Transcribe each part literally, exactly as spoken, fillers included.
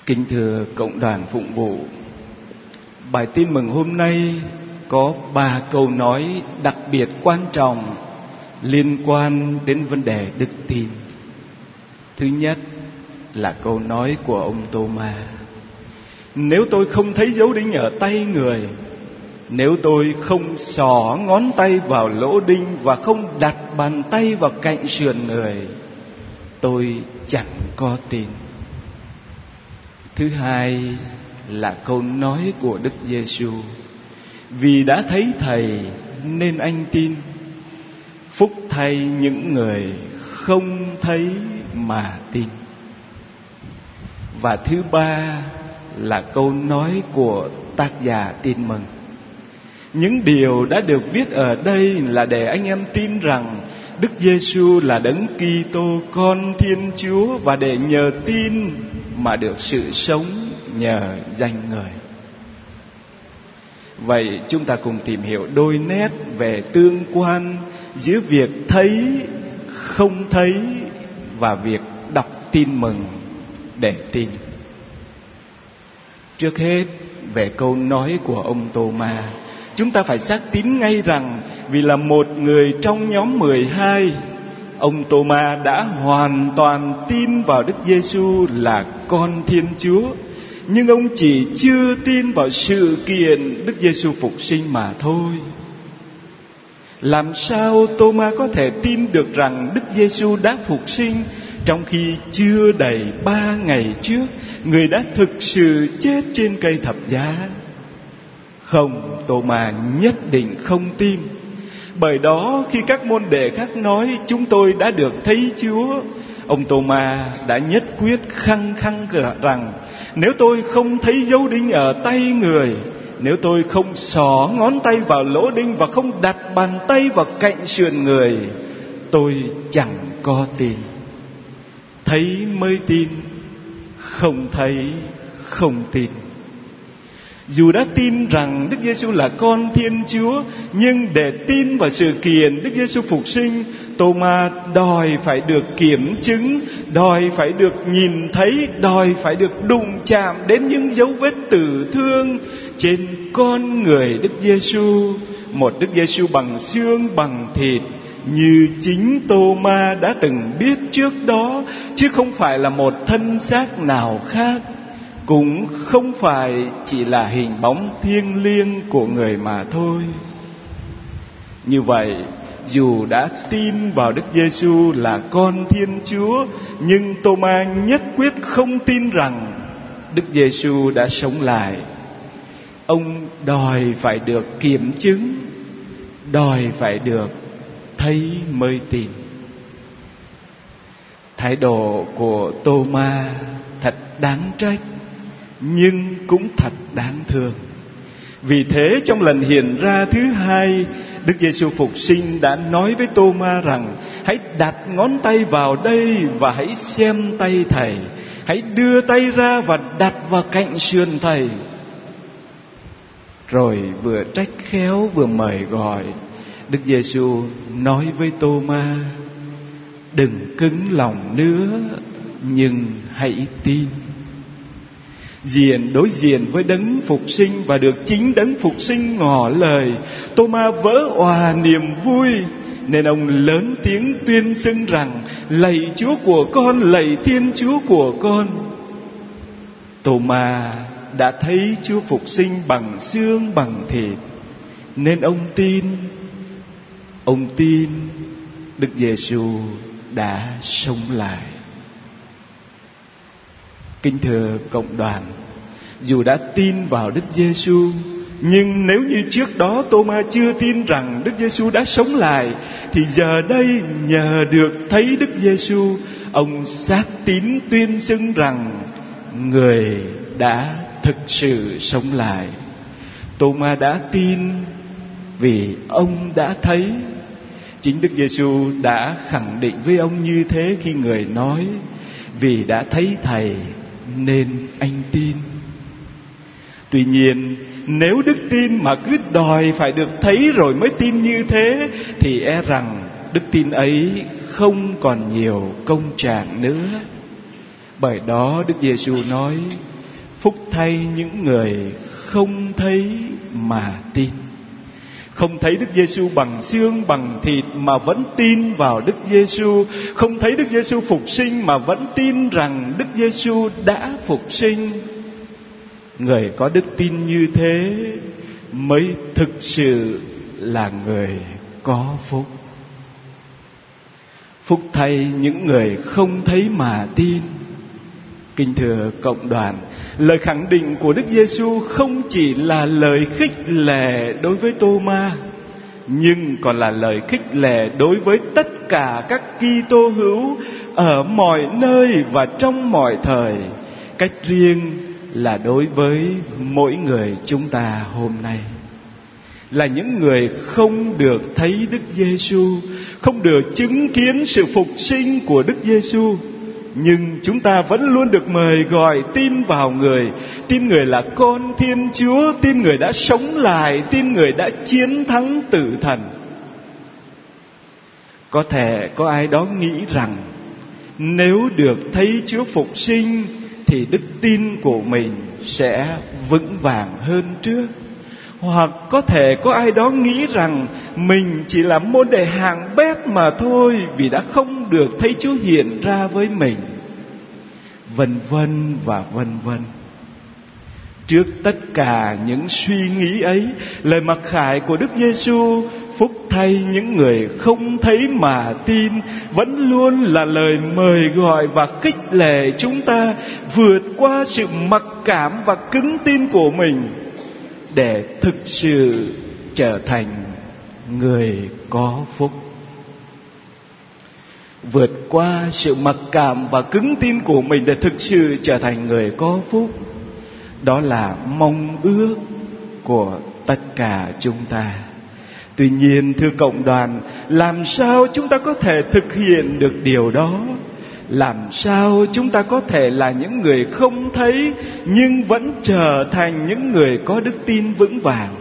Kính thưa cộng đoàn phụng vụ, bài tin mừng hôm nay có ba câu nói đặc biệt quan trọng liên quan đến vấn đề đức tin. Thứ nhất là câu nói của ông Tô-ma: nếu tôi không thấy dấu đinh ở tay người, nếu tôi không xỏ ngón tay vào lỗ đinh và không đặt bàn tay vào cạnh sườn người, tôi chẳng có tin. Thứ hai là câu nói của Đức Giêsu: vì đã thấy Thầy nên anh tin. Phúc thay những người không thấy mà tin. Và thứ ba là câu nói của tác giả tin mừng: những điều đã được viết ở đây là để anh em tin rằng Đức Giêsu là Đấng Kitô, Con Thiên Chúa, và để nhờ tin mà được sự sống nhờ danh Người. Vậy chúng ta cùng tìm hiểu đôi nét về tương quan giữa việc thấy, không thấy và việc đọc tin mừng để tin. Trước hết, về câu nói của ông Tô-ma, chúng ta phải xác tín ngay rằng vì là một người trong nhóm mười hai, ông Tô-ma đã hoàn toàn tin vào Đức Giêsu là Con Thiên Chúa, nhưng ông chỉ chưa tin vào sự kiện Đức Giêsu phục sinh mà thôi. Làm sao Tô-ma có thể tin được rằng Đức Giêsu đã phục sinh trong khi chưa đầy ba ngày trước Người đã thực sự chết trên cây thập giá? Không, Tô-ma nhất định không tin. Bởi đó khi các môn đệ khác nói chúng tôi đã được thấy Chúa, ông Tô-ma đã nhất quyết khăng khăng rằng nếu tôi không thấy dấu đinh ở tay người, nếu tôi không xỏ ngón tay vào lỗ đinh và không đặt bàn tay vào cạnh sườn người, tôi chẳng có tin. Thấy mới tin, không thấy không tin. Dù đã tin rằng Đức Giêsu là Con Thiên Chúa, nhưng để tin vào sự kiện Đức Giêsu phục sinh, Tô-ma đòi phải được kiểm chứng, đòi phải được nhìn thấy, đòi phải được đụng chạm đến những dấu vết tử thương trên con người Đức Giêsu, một Đức Giêsu bằng xương bằng thịt, như chính Tô-ma đã từng biết trước đó, chứ không phải là một thân xác nào khác, cũng không phải chỉ là hình bóng thiêng liêng của người mà thôi. Như vậy, dù đã tin vào Đức Giêsu là Con Thiên Chúa, nhưng Tô-ma nhất quyết không tin rằng Đức Giêsu đã sống lại. Ông đòi phải được kiểm chứng, đòi phải được thấy mới tin. Thái độ của Tô-ma thật đáng trách, nhưng cũng thật đáng thương. Vì thế trong lần hiện ra thứ hai, Đức Giêsu phục sinh đã nói với Tô-ma rằng: hãy đặt ngón tay vào đây và hãy xem tay Thầy. Hãy đưa tay ra và đặt vào cạnh sườn Thầy. Rồi vừa trách khéo vừa mời gọi, Đức Giêsu nói với Tô-ma: đừng cứng lòng nữa, nhưng hãy tin. Diện đối diện với Đấng phục sinh và được chính Đấng phục sinh ngỏ lời, Tô-ma vỡ òa niềm vui, nên ông lớn tiếng tuyên xưng rằng: lạy Chúa của con, lạy Thiên Chúa của con. Tô-ma đã thấy Chúa phục sinh bằng xương bằng thịt, nên ông tin. Ông tin Đức Giêsu đã sống lại. Kính thưa cộng đoàn, dù đã tin vào Đức Giêsu, nhưng nếu như trước đó Tô-ma chưa tin rằng Đức Giêsu đã sống lại, thì giờ đây nhờ được thấy Đức Giêsu, ông xác tín tuyên xưng rằng Người đã thực sự sống lại. Tô-ma đã tin vì ông đã thấy. Chính Đức Giêsu đã khẳng định với ông như thế khi Người nói: vì đã thấy Thầy nên anh tin. Tuy nhiên, nếu đức tin mà cứ đòi phải được thấy rồi mới tin như thế, thì e rằng đức tin ấy không còn nhiều công trạng nữa. Bởi đó Đức Giêsu nói: Phúc thay những người không thấy mà tin. Không thấy Đức Giêsu bằng xương bằng thịt mà vẫn tin vào Đức Giêsu, không thấy Đức Giêsu phục sinh mà vẫn tin rằng Đức Giêsu đã phục sinh. Người có đức tin như thế mới thực sự là người có phúc. Phúc thay những người không thấy mà tin. Kính thưa cộng đoàn, lời khẳng định của Đức Giêsu không chỉ là lời khích lệ đối với Tô-ma, nhưng còn là lời khích lệ đối với tất cả các Kitô hữu ở mọi nơi và trong mọi thời, cách riêng là đối với mỗi người chúng ta hôm nay. Là những người không được thấy Đức Giêsu, không được chứng kiến sự phục sinh của Đức Giêsu, nhưng chúng ta vẫn luôn được mời gọi tin vào Người, tin Người là con Thiên Chúa, tin Người đã sống lại, tin Người đã chiến thắng tử thần. Có thể có ai đó nghĩ rằng nếu được thấy Chúa phục sinh thì đức tin của mình sẽ vững vàng hơn trước. Hoặc có thể có ai đó nghĩ rằng mình chỉ là môn đệ hạng bét mà thôi, vì đã không được thấy Chúa hiện ra với mình, vân vân và vân vân. Trước tất cả những suy nghĩ ấy, lời mặc khải của Đức Giêsu, phúc thay những người không thấy mà tin, vẫn luôn là lời mời gọi và khích lệ chúng ta vượt qua sự mặc cảm và cứng tin của mình để thực sự trở thành người có phúc. Vượt qua sự mặc cảm và cứng tin của mình để thực sự trở thành người có phúc, đó là mong ước của tất cả chúng ta. Tuy nhiên, thưa cộng đoàn, làm sao chúng ta có thể thực hiện được điều đó? Làm sao chúng ta có thể là những người không thấy nhưng vẫn trở thành những người có đức tin vững vàng?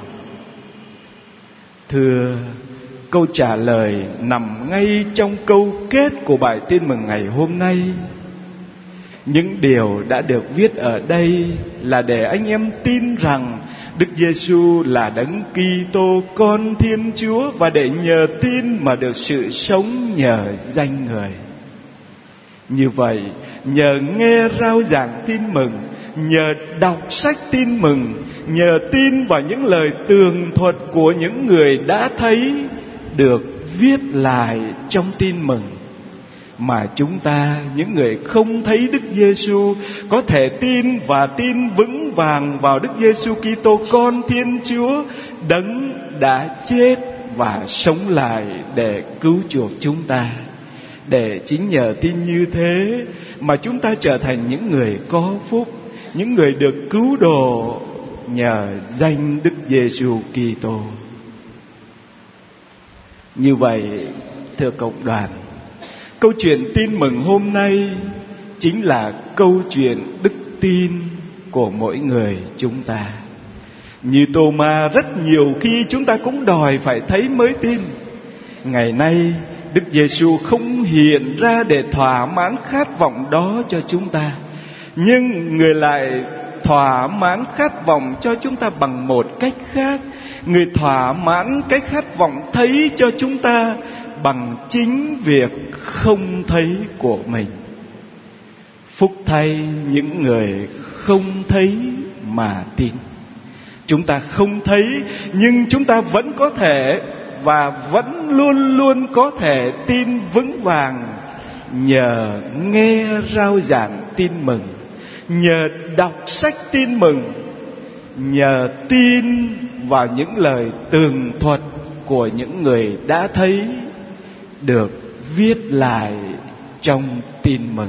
Thưa, câu trả lời nằm ngay trong câu kết của bài tin mừng ngày hôm nay. Những điều đã được viết ở đây là để anh em tin rằng Đức Giêsu là Đấng Kitô, con Thiên Chúa, và để nhờ tin mà được sự sống nhờ danh Người. Như vậy, nhờ nghe rao giảng tin mừng, nhờ đọc sách tin mừng, nhờ tin vào những lời tường thuật của những người đã thấy được viết lại trong tin mừng, mà chúng ta, những người không thấy Đức Giêsu, có thể tin và tin vững vàng vào Đức Giêsu Kitô, con Thiên Chúa, Đấng đã chết và sống lại để cứu chuộc chúng ta. Để chính nhờ tin như thế mà chúng ta trở thành những người có phúc, những người được cứu độ nhờ danh Đức Giêsu Kitô. Như vậy, thưa cộng đoàn, câu chuyện tin mừng hôm nay chính là câu chuyện đức tin của mỗi người chúng ta. Như Tô-ma, rất nhiều khi chúng ta cũng đòi phải thấy mới tin. Ngày nay, Đức Giêsu không hiện ra để thỏa mãn khát vọng đó cho chúng ta, nhưng Người lại thỏa mãn khát vọng cho chúng ta bằng một cách khác. Người thỏa mãn cái khát vọng thấy cho chúng ta bằng chính việc không thấy của mình. Phúc thay những người không thấy mà tin. Chúng ta không thấy nhưng chúng ta vẫn có thể và vẫn luôn luôn có thể tin vững vàng nhờ nghe rao giảng tin mừng, nhờ đọc sách tin mừng, nhờ tin vào những lời tường thuật của những người đã thấy được viết lại trong tin mừng.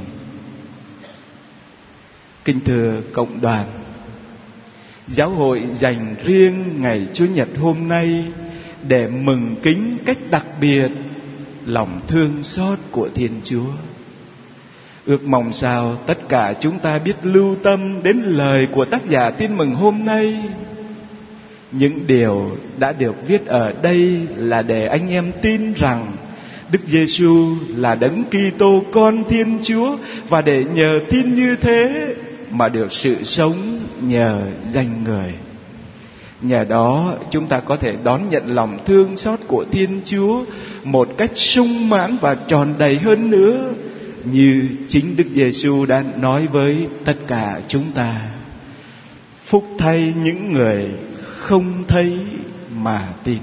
Kính thưa cộng đoàn, giáo hội dành riêng ngày Chủ nhật hôm nay để mừng kính cách đặc biệt lòng thương xót của Thiên Chúa. Ước mong sao tất cả chúng ta biết lưu tâm đến lời của tác giả tin mừng hôm nay. Những điều đã được viết ở đây là để anh em tin rằng Đức Giêsu là Đấng Kitô, con Thiên Chúa, và để nhờ tin như thế mà được sự sống nhờ danh Người. Nhờ đó chúng ta có thể đón nhận lòng thương xót của Thiên Chúa một cách sung mãn và tròn đầy hơn nữa, như chính Đức Giêsu đã nói với tất cả chúng ta. Phúc thay những người không thấy mà tin.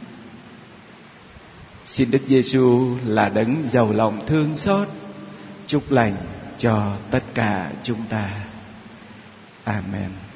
Xin Đức Giêsu là đấng giàu lòng thương xót chúc lành cho tất cả chúng ta. Amen.